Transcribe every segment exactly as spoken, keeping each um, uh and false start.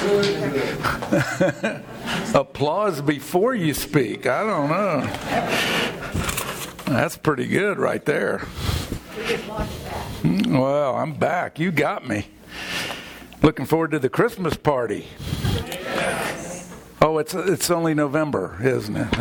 Applause before you speak. I don't know. That's pretty good right there. Well, I'm back. You got me. Looking forward to the Christmas party. Oh, it's it's only November, isn't it?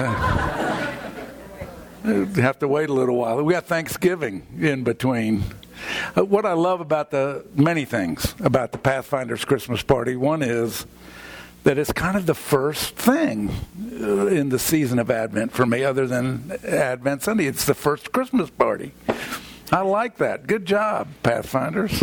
You have to wait a little while. We got Thanksgiving in between. Uh, what I love about the many things about the Pathfinders Christmas party, one is that it's kind of the first thing uh, in the season of Advent for me, other than Advent Sunday. It's the first Christmas party. I like that. Good job, Pathfinders.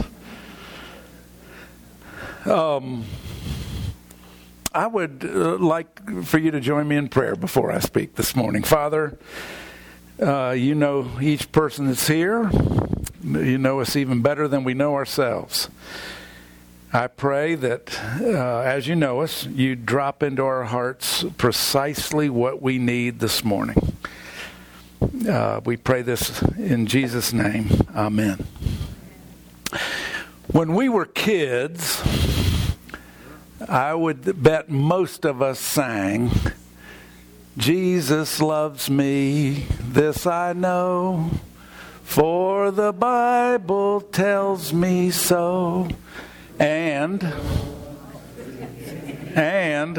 Um, I would uh, like for you to join me in prayer before I speak this morning. Father, uh, you know each person that's here. You know us even better than we know ourselves. I pray that uh, as you know us, you drop into our hearts precisely what we need this morning. Uh, we pray this in Jesus' name. Amen. When we were kids, I would bet most of us sang, Jesus loves me, this I know, for the Bible tells me so. And, and,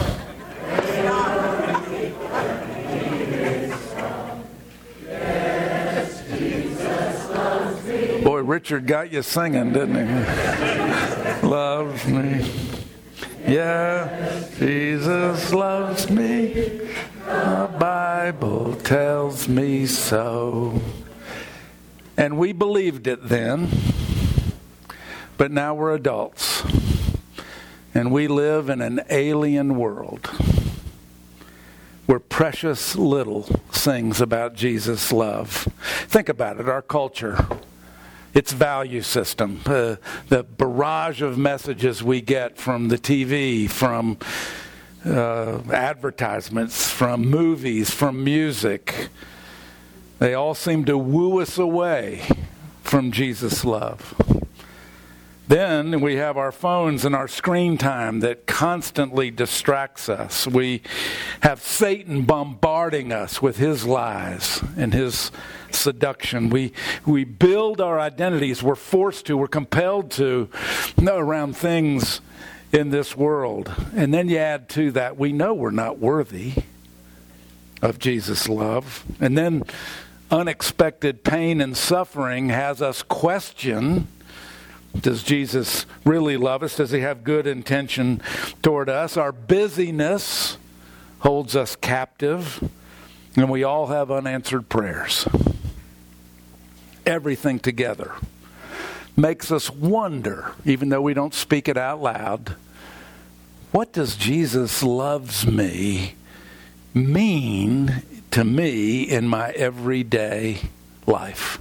boy, Richard got you singing, didn't he? Loves me. Yeah, Jesus loves me. The Bible tells me so. And we believed it then. But now we're adults, and we live in an alien world where precious little sings about Jesus' love. Think about it, our culture, its value system, uh, the barrage of messages we get from the T V, from uh, advertisements, from movies, from music, they all seem to woo us away from Jesus' love. Then we have our phones and our screen time that constantly distracts us. We have Satan bombarding us with his lies and his seduction. We we build our identities. We're forced to, we're compelled to, around things in this world. And then you add to that, we know we're not worthy of Jesus' love. And then unexpected pain and suffering has us question, does Jesus really love us? Does he have good intention toward us? Our busyness holds us captive, and we all have unanswered prayers. Everything together makes us wonder, even though we don't speak it out loud, what does Jesus loves me mean to me in my everyday life?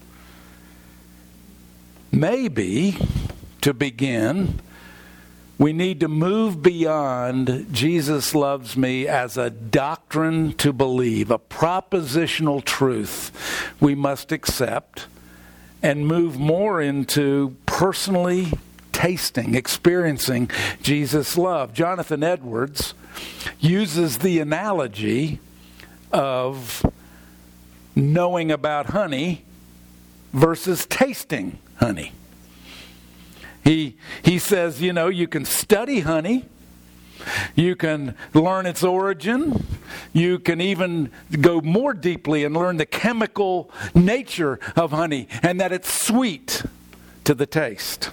Maybe, to begin, we need to move beyond Jesus loves me as a doctrine to believe, a propositional truth we must accept, and move more into personally tasting, experiencing Jesus' love. Jonathan Edwards uses the analogy of knowing about honey versus tasting honey. He he says, you know, you can study honey, you can learn its origin, you can even go more deeply and learn the chemical nature of honey and that it's sweet to the taste.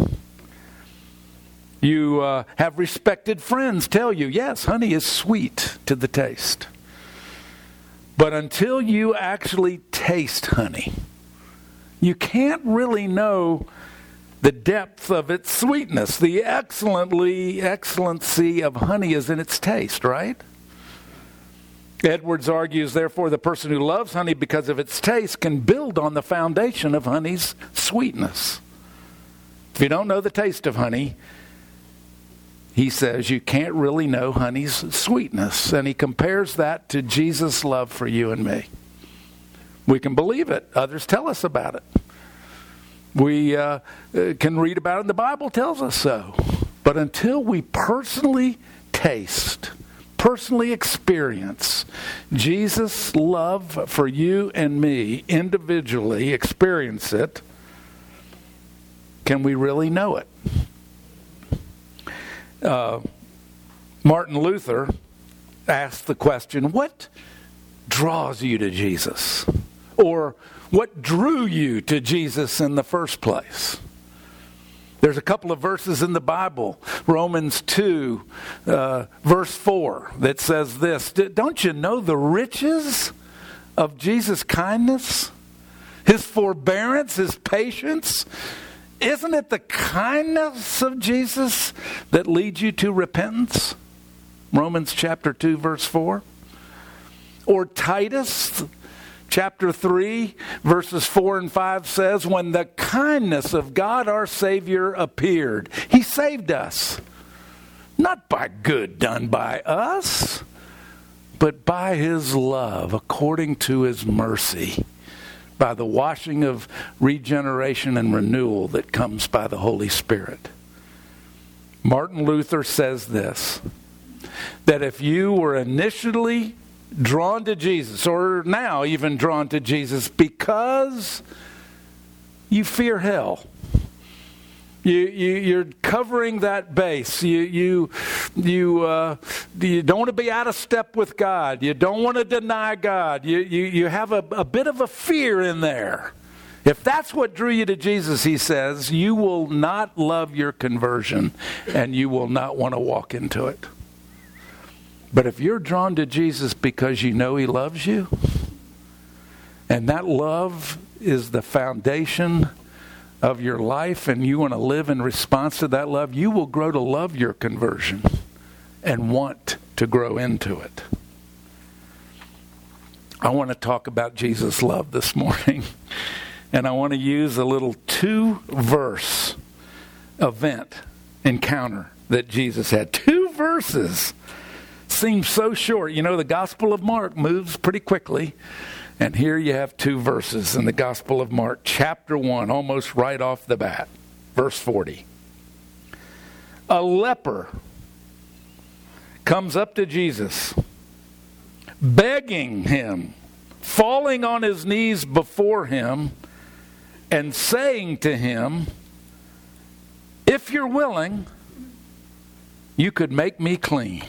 You uh, have respected friends tell you, yes, honey is sweet to the taste. But until you actually taste honey, you can't really know the depth of its sweetness. The excellently excellency of honey is in its taste, right? Edwards argues, therefore, the person who loves honey because of its taste can build on the foundation of honey's sweetness. If you don't know the taste of honey, he says you can't really know honey's sweetness. And he compares that to Jesus' love for you and me. We can believe it. Others tell us about it. We uh, can read about it, and the Bible tells us so. But until we personally taste, personally experience Jesus' love for you and me, individually experience it, can we really know it? Uh, Martin Luther asked the question, what draws you to Jesus? Or what drew you to Jesus in the first place? There's a couple of verses in the Bible, Romans two, uh, verse four, that says this, don't you know the riches of Jesus' kindness? His forbearance, his patience? Isn't it the kindness of Jesus that leads you to repentance? Romans chapter two, verse four. Or Titus chapter three, verses four and five says, when the kindness of God our Savior appeared, He saved us, not by good done by us, but by His love, according to His mercy, by the washing of regeneration and renewal that comes by the Holy Spirit. Martin Luther says this, that if you were initially drawn to Jesus, or now even drawn to Jesus because you fear hell, you, you you're covering that base, you you you uh, you don't want to be out of step with God, you don't want to deny God, you you you have a, a bit of a fear in there. If that's what drew you to Jesus, he says, you will not love your conversion and you will not want to walk into it. But if you're drawn to Jesus because you know He loves you, and that love is the foundation of your life, and you want to live in response to that love, you will grow to love your conversion and want to grow into it. I want to talk about Jesus' love this morning, and I want to use a little two-verse event, encounter that Jesus had. Two verses. Seems so short. You know, the Gospel of Mark moves pretty quickly. And here you have two verses in the Gospel of Mark, chapter one, almost right off the bat, verse forty. A leper comes up to Jesus, begging Him, falling on his knees before Him, and saying to Him, if you're willing, you could make me clean.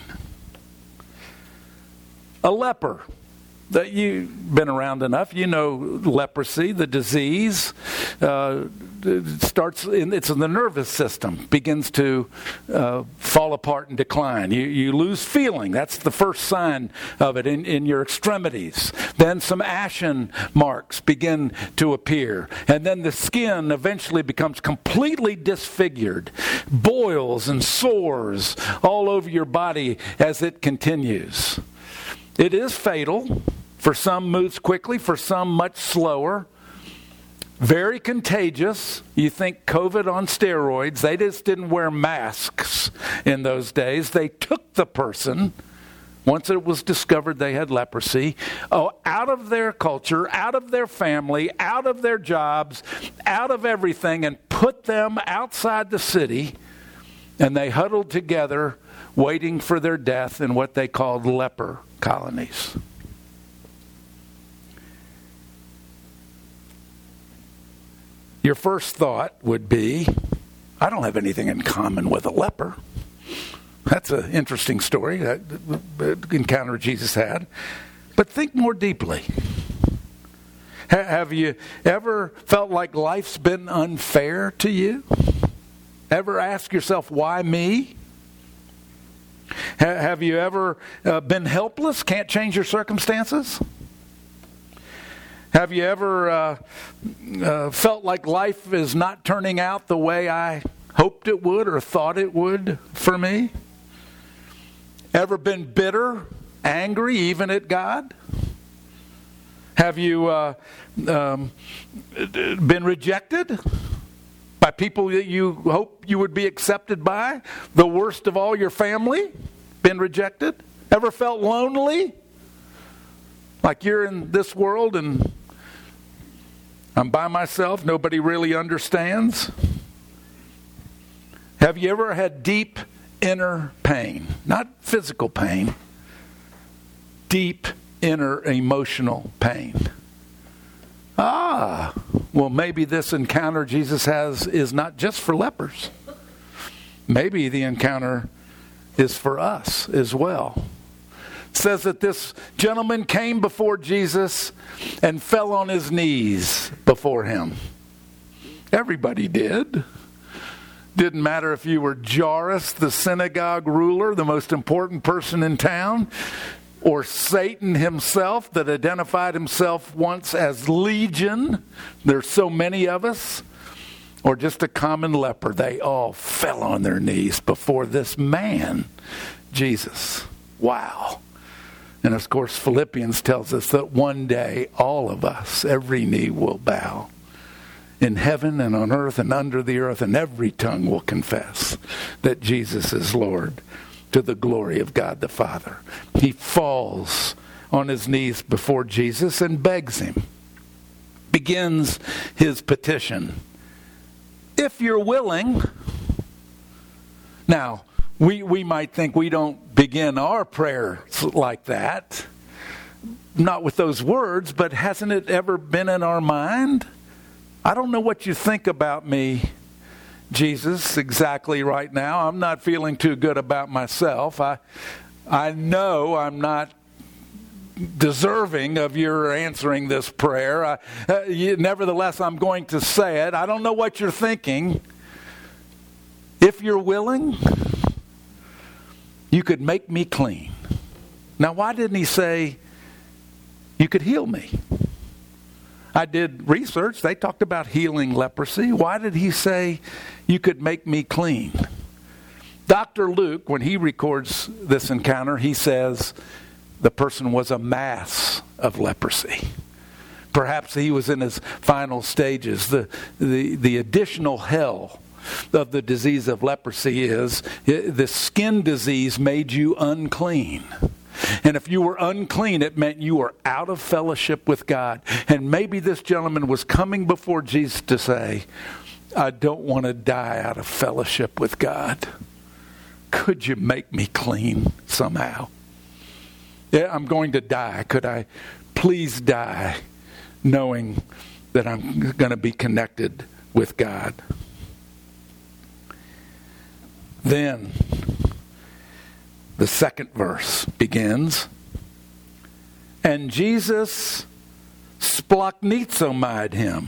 A leper. That you've been around enough, you know leprosy, the disease, uh, starts in, it's in the nervous system, begins to uh, fall apart and decline. You, you lose feeling. That's the first sign of it in, in your extremities. Then some ashen marks begin to appear. And then the skin eventually becomes completely disfigured. Boils and sores all over your body as it continues. It is fatal. For some moves quickly, for some much slower. Very contagious. You think COVID on steroids. They just didn't wear masks in those days. They took the person, once it was discovered they had leprosy, oh, out of their culture, out of their family, out of their jobs, out of everything, and put them outside the city, and they huddled together waiting for their death in what they called leper colonies. Your first thought would be, I don't have anything in common with a leper. That's an interesting story, that encounter Jesus had. But think more deeply. Ha- have you ever felt like life's been unfair to you? Ever ask yourself, why me? Ha- have you ever uh, been helpless, can't change your circumstances? Have you ever uh, uh, felt like life is not turning out the way I hoped it would or thought it would for me? Ever been bitter, angry, even at God? Have you uh, um, been rejected by people that you hope you would be accepted by? The worst of all, your family? Been rejected? Ever felt lonely? Like you're in this world and I'm by myself, nobody really understands? Have you ever had deep inner pain? Not physical pain. Deep inner emotional pain. Ah, well, maybe this encounter Jesus has is not just for lepers. Maybe the encounter is for us as well. It says that this gentleman came before Jesus and fell on his knees before him. Everybody did. Didn't matter if you were Jairus, the synagogue ruler, the most important person in town, or Satan himself that identified himself once as Legion. There's so many of us. Or just a common leper. They all fell on their knees before this man, Jesus. Wow. And of course, Philippians tells us that one day all of us, every knee will bow. In heaven and on earth and under the earth, and every tongue will confess that Jesus is Lord, to the glory of God the Father. He falls on his knees before Jesus and begs him. Begins his petition. If you're willing. Now, we, we might think we don't begin our prayer like that. Not with those words, but hasn't it ever been in our mind? I don't know what you think about me, Jesus, exactly right now. I'm not feeling too good about myself. I, I know I'm not deserving of your answering this prayer. I, uh, you, nevertheless, I'm going to say it. I don't know what you're thinking. If you're willing, you could make me clean. Now, why didn't he say you could heal me? I did research. They talked about healing leprosy. Why did he say you could make me clean? Doctor Luke, when he records this encounter, he says the person was a mass of leprosy. Perhaps he was in his final stages. The, the, the additional hell of the disease of leprosy is the skin disease made you unclean. And if you were unclean, it meant you were out of fellowship with God. And maybe this gentleman was coming before Jesus to say, I don't want to die out of fellowship with God. Could you make me clean somehow? Yeah, I'm going to die. Could I please die knowing that I'm going to be connected with God? Then the second verse begins, and Jesus splachnizomied him.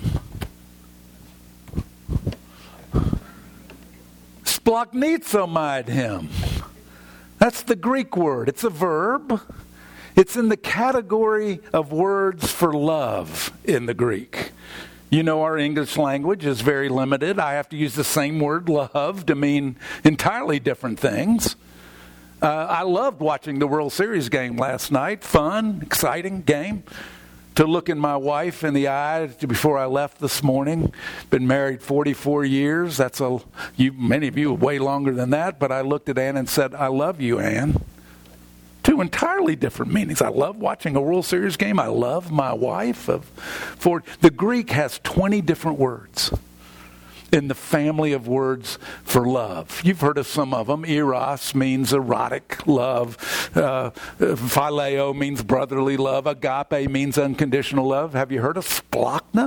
Splachnizomied him. That's the Greek word. It's a verb. It's in the category of words for love in the Greek. You know, our English language is very limited. I have to use the same word, love, to mean entirely different things. Uh, I loved watching the World Series game last night. Fun, exciting game. To look in my wife in the eye before I left this morning. Been married forty-four years. That's a you. Many of you way longer than that. But I looked at Ann and said, "I love you, Ann." Two entirely different meanings. I love watching a World Series game. I love my wife. Of for the Greek has twenty different words in the family of words for love. You've heard of some of them. Eros means erotic love. Uh, phileo means brotherly love. Agape means unconditional love. Have you heard of splachna?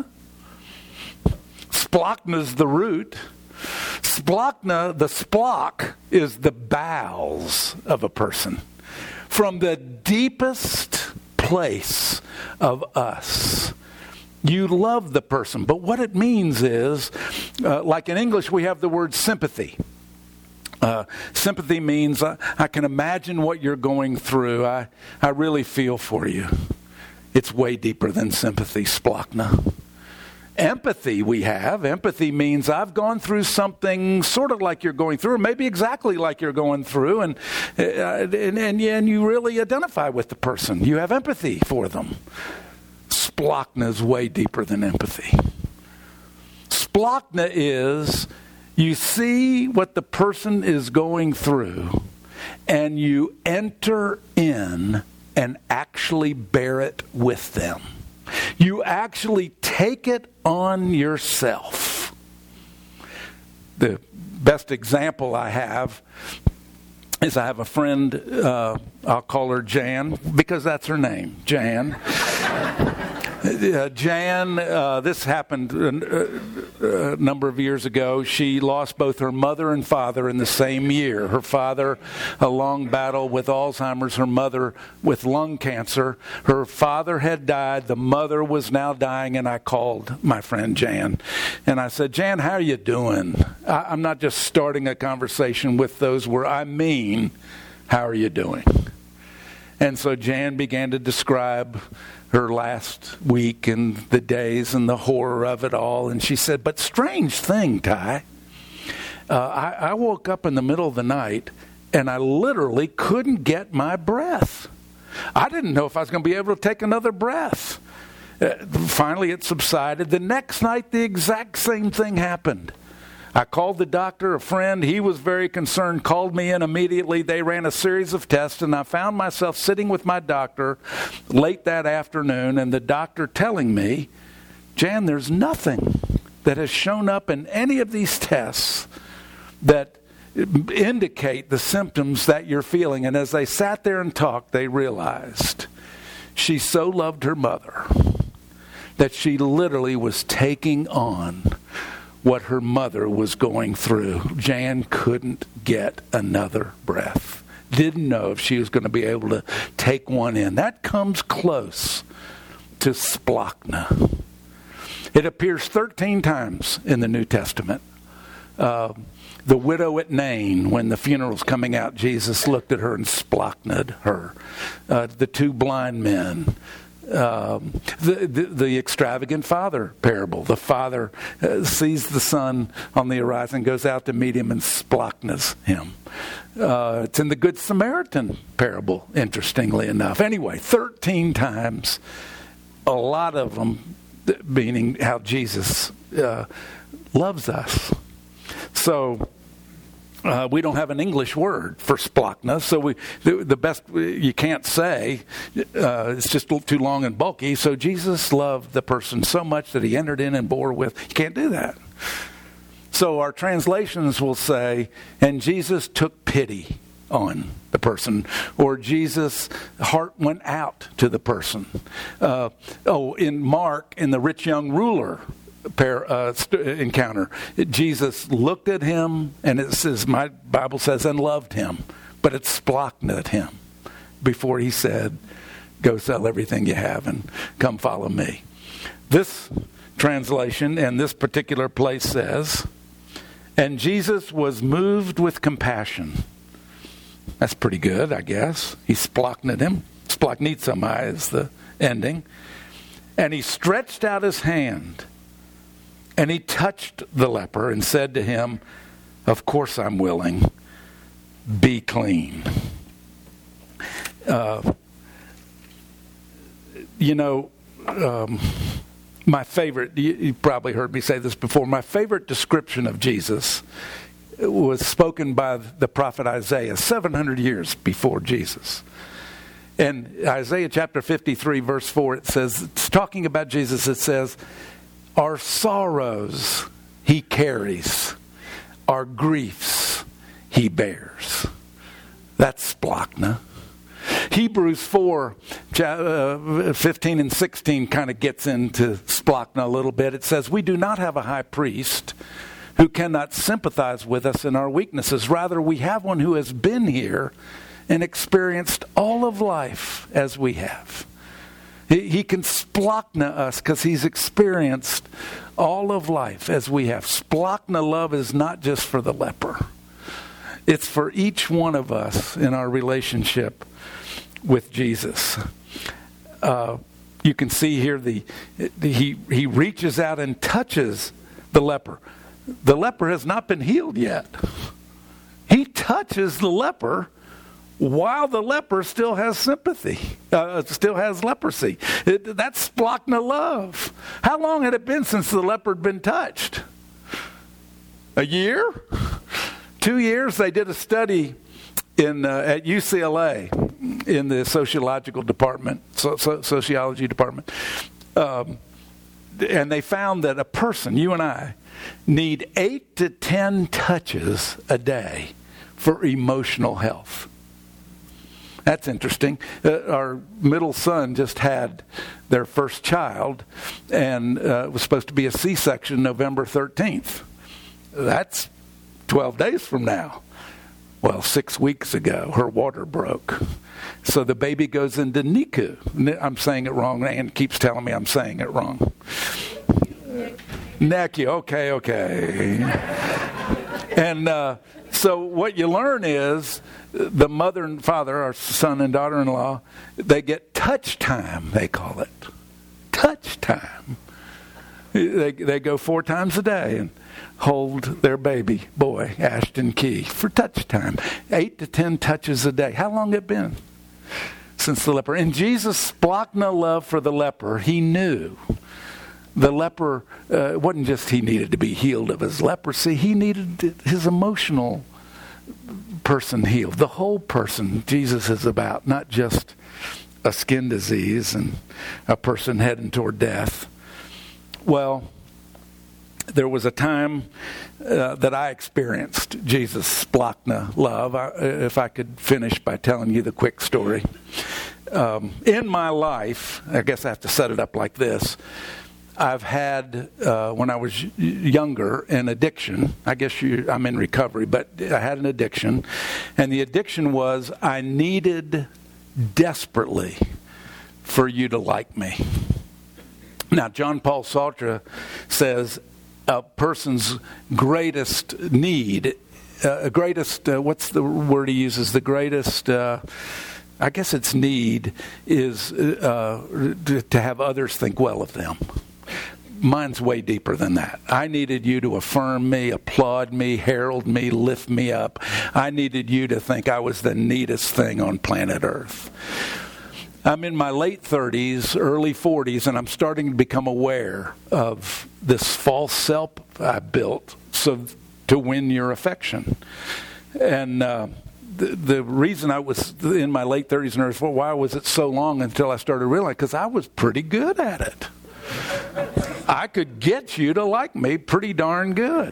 Splachna is the root. Splachna, the splach, is the bowels of a person. From the deepest place of us, you love the person. But what it means is, uh, like in English, we have the word sympathy. Uh, sympathy means uh, I can imagine what you're going through. I, I really feel for you. It's way deeper than sympathy, splachna. Empathy we have. Empathy means I've gone through something sort of like you're going through, or maybe exactly like you're going through, and, uh, and, and, and you really identify with the person. You have empathy for them. Splachna is way deeper than empathy. Splachna is you see what the person is going through and you enter in and actually bear it with them. You actually take it on yourself. The best example I have is I have a friend, uh, I'll call her Jan, because that's her name, Jan. Uh, Jan, uh, this happened a, a number of years ago. She lost both her mother and father in the same year. Her father, a long battle with Alzheimer's. Her mother with lung cancer. Her father had died. The mother was now dying, and I called my friend Jan. And I said, Jan, how are you doing? I, I'm not just starting a conversation with those words. I mean, how are you doing? And so Jan began to describe her last week and the days and the horror of it all. And she said, but strange thing, Ty, uh, I, I woke up in the middle of the night and I literally couldn't get my breath. I didn't know if I was going to be able to take another breath. Uh, finally, it subsided. The next night, the exact same thing happened. I called the doctor, a friend. He was very concerned, called me in immediately. They ran a series of tests, and I found myself sitting with my doctor late that afternoon, and the doctor telling me, Jan, there's nothing that has shown up in any of these tests that indicate the symptoms that you're feeling. And as they sat there and talked, they realized she so loved her mother that she literally was taking on what her mother was going through. Jan couldn't get another breath. Didn't know if she was going to be able to take one in. That comes close to splachna. It appears thirteen times in the New Testament. Uh, the widow at Nain, when the funeral's coming out, Jesus looked at her and splachna'd her. Uh, the two blind men. Um, the, the the extravagant father parable. The father uh, sees the son on the horizon, goes out to meet him and splachnas him. Uh, it's in the Good Samaritan parable, interestingly enough. Anyway, thirteen times, a lot of them meaning how Jesus uh, loves us. So Uh, we don't have an English word for splachna, so we the, the best you can't say. Uh, it's just too long and bulky. So Jesus loved the person so much that he entered in and bore with. You can't do that. So our translations will say, and Jesus took pity on the person, or Jesus' heart went out to the person. Uh, oh, in Mark, in the rich young ruler Pair, uh, st- encounter, Jesus looked at him, and it says, my Bible says, and loved him, but it splachna'd him before he said, go sell everything you have and come follow me. This translation and this particular place says, and Jesus was moved with compassion. That's pretty good, I guess. He splachna'd him. Splachnizomai is the ending. And he stretched out his hand, and he touched the leper and said to him, of course I'm willing, be clean. Uh, you know, um, my favorite, you, you probably heard me say this before, my favorite description of Jesus was spoken by the prophet Isaiah seven hundred years before Jesus. In Isaiah chapter fifty-three, verse four, it says, it's talking about Jesus, it says, our sorrows he carries, our griefs he bears. That's splachna. Hebrews four, fifteen and sixteen kind of gets into splachna a little bit. It says, we do not have a high priest who cannot sympathize with us in our weaknesses. Rather, we have one who has been here and experienced all of life as we have. He, he can splachna us because he's experienced all of life as we have. Splachna love is not just for the leper. It's for each one of us in our relationship with Jesus. Uh, you can see here the, the he he reaches out and touches the leper. The leper has not been healed yet. He touches the leper while the leper still has sympathy, uh, still has leprosy. It, that's splachna love. How long had it been since the leper had been touched? A year? Two years? They did a study in uh, at U C L A in the sociological department, so, so, sociology department, um, and they found that a person, you and I, need eight to ten touches a day for emotional health. That's interesting. Uh, our middle son just had their first child, and uh, it was supposed to be a C-section November thirteenth. That's twelve days from now. Well, six weeks ago, her water broke. So the baby goes into N I C U. I'm saying it wrong. Ann keeps telling me I'm saying it wrong. N I C U, okay, okay. And uh, so what you learn is the mother and father, our son and daughter-in-law, they get touch time, they call it. Touch time. They, they go four times a day and hold their baby boy, Ashton Key, for touch time. Eight to ten touches a day. How long it been since the leper? And Jesus' splachna love for the leper, he knew. The leper, uh, it wasn't just he needed to be healed of his leprosy. He needed his emotional person healed. The whole person Jesus is about, not just a skin disease and a person heading toward death. Well, there was a time uh, that I experienced Jesus' splachna love. I, if I could finish by telling you the quick story. Um, in my life, I guess I have to set it up like this. I've had, uh, when I was younger, an addiction. I guess you, I'm in recovery, but I had an addiction. And the addiction was I needed desperately for you to like me. Now, John Paul Sartre says a person's greatest need, uh, greatest, uh, what's the word he uses? The greatest, uh, I guess it's need, is uh, to, to have others think well of them. Mine's way deeper than that. I needed you to affirm me, applaud me, herald me, lift me up. I needed you to think I was the neatest thing on planet Earth. I'm in my late thirties, early forties, and I'm starting to become aware of this false self I built so to win your affection. And uh, the, the reason I was in my late thirties and early forties, why was it so long until I started realizing? Because I was pretty good at it. I could get you to like me pretty darn good.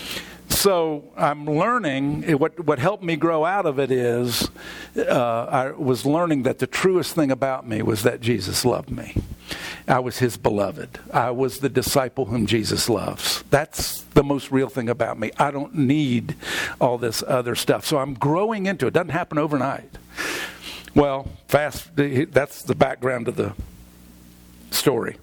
So I'm learning, what what helped me grow out of it is, uh, I was learning that the truest thing about me was that Jesus loved me. I was his beloved. I was the disciple whom Jesus loves. That's the most real thing about me. I don't need all this other stuff. So I'm growing into it. It doesn't happen overnight. Well, fast. That's the background of the story.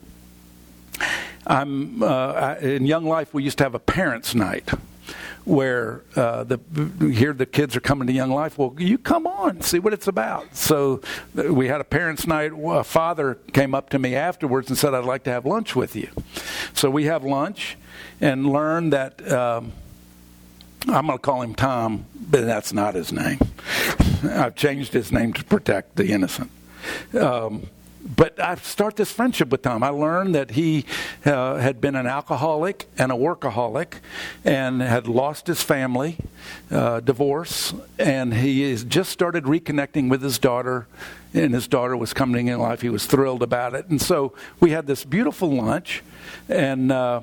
I'm uh, in Young Life. We used to have a parents' night where uh, the here the kids are coming to Young Life. Well, you come on, see what it's about. So we had a parents' night. A father came up to me afterwards and said, "I'd like to have lunch with you." So we have lunch and learn that um, I'm going to call him Tom, but that's not his name. I've changed his name to protect the innocent. Um, But I start this friendship with Tom. I learned that he uh, had been an alcoholic and a workaholic and had lost his family, uh, divorce, and he has just started reconnecting with his daughter, and his daughter was coming in life. He was thrilled about it. And so we had this beautiful lunch, and uh,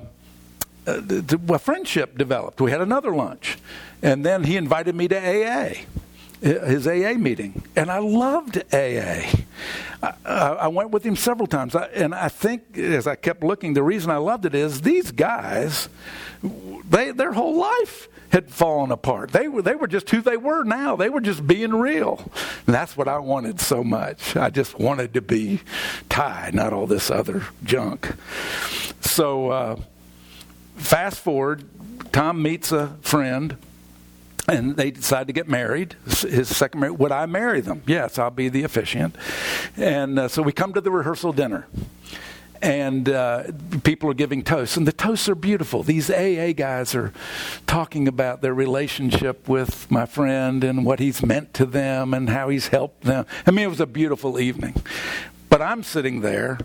a friendship developed. We had another lunch, and then he invited me to A A. His A A meeting, and I loved A A. I, I went with him several times, I, and I think as I kept looking, the reason I loved it is these guys, they their whole life had fallen apart. They were they were just who they were now. They were just being real, and that's what I wanted so much. I just wanted to be Ty, not all this other junk. So uh, fast forward, Tom meets a friend. And they decide to get married. His second marriage. Would I marry them? Yes, I'll be the officiant. And uh, so we come to the rehearsal dinner. And uh, people are giving toasts. And the toasts are beautiful. These A A guys are talking about their relationship with my friend and what he's meant to them and how he's helped them. I mean, it was a beautiful evening. But I'm sitting there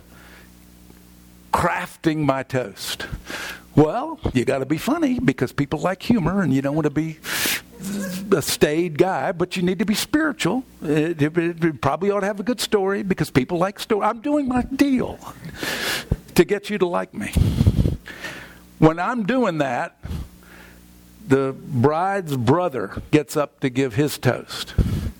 crafting my toast. Well, you got to be funny because people like humor and you don't want to be a staid guy, but you need to be spiritual. It, it, it probably ought to have a good story because people like story. I'm doing my deal to get you to like me. When I'm doing that, the bride's brother gets up to give his toast.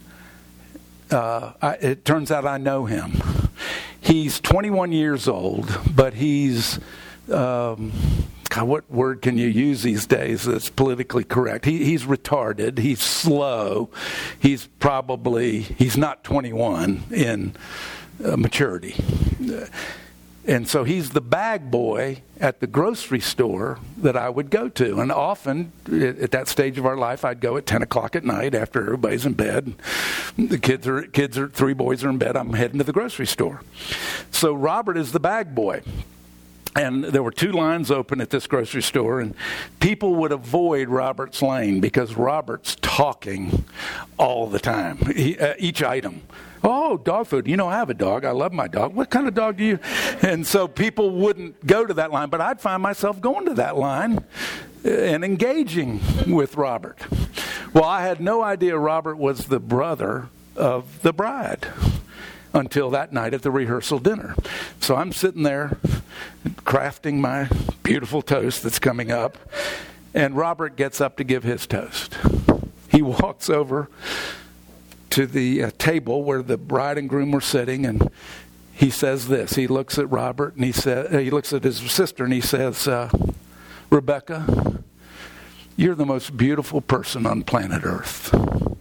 Uh, I, it turns out I know him. He's twenty-one years old, but he's, um, God, what word can you use these days that's politically correct? He, he's retarded. He's slow. He's probably, he's not twenty-one in uh, maturity. And so he's the bag boy at the grocery store that I would go to. And often, at that stage of our life, I'd go at ten o'clock at night after everybody's in bed. The kids are, kids are, three boys are in bed. I'm heading to the grocery store. So Robert is the bag boy. And there were two lines open at this grocery store, and people would avoid Robert's lane because Robert's talking all the time, he, uh, each item. Oh, dog food. You know, I have a dog. I love my dog. What kind of dog do you? And so people wouldn't go to that line, but I'd find myself going to that line and engaging with Robert. Well, I had no idea Robert was the brother of the bride until that night at the rehearsal dinner. So I'm sitting there crafting my beautiful toast that's coming up, and Robert gets up to give his toast. He walks over to the uh, table where the bride and groom were sitting, and he says this. He looks at Robert, and he says, uh, he looks at his sister, and he says, uh, Rebecca, you're the most beautiful person on planet Earth.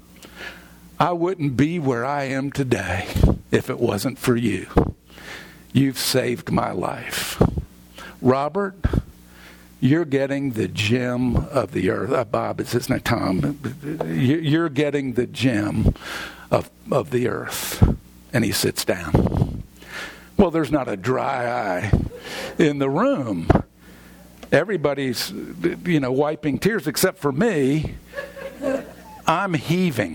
I wouldn't be where I am today if it wasn't for you. You've saved my life. Robert, you're getting the gem of the earth. Uh, Bob, it's his name, Tom. You're getting the gem of, of the earth. And he sits down. Well, there's not a dry eye in the room. Everybody's, you know, wiping tears except for me. I'm heaving.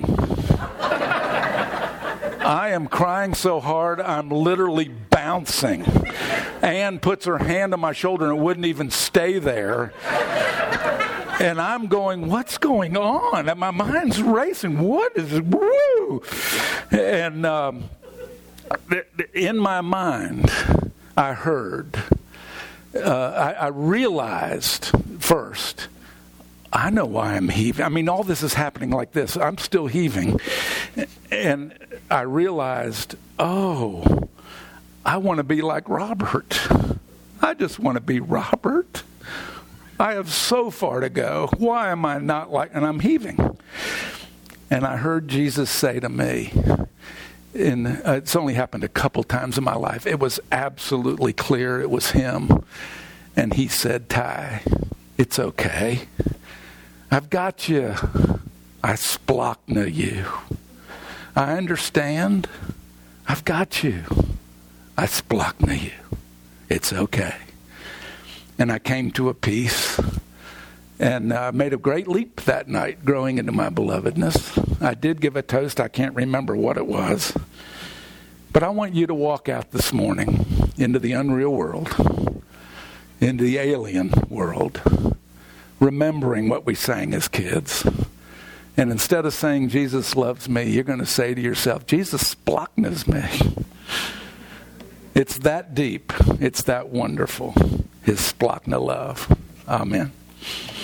I am crying so hard, I'm literally bouncing. Ann puts her hand on my shoulder and it wouldn't even stay there. And I'm going, what's going on? And my mind's racing. What is it? Woo! And um, in my mind, I heard, uh, I, I realized first, I know why I'm heaving. I mean, all this is happening like this. I'm still heaving. And I realized, oh, I want to be like Robert. I just want to be Robert. I have so far to go. Why am I not like, and I'm heaving. And I heard Jesus say to me, in, uh, it's only happened a couple times in my life. It was absolutely clear it was him. And he said, Ty, it's okay. I've got you. I splachna you. I understand. I've got you. I splachna you. It's okay. And I came to a peace and uh, made a great leap that night, growing into my belovedness. I did give a toast. I can't remember what it was. But I want you to walk out this morning into the unreal world, into the alien world, remembering what we sang as kids. And instead of saying, Jesus loves me, you're going to say to yourself, Jesus splachnas me. It's that deep. It's that wonderful. His splachna love. Amen.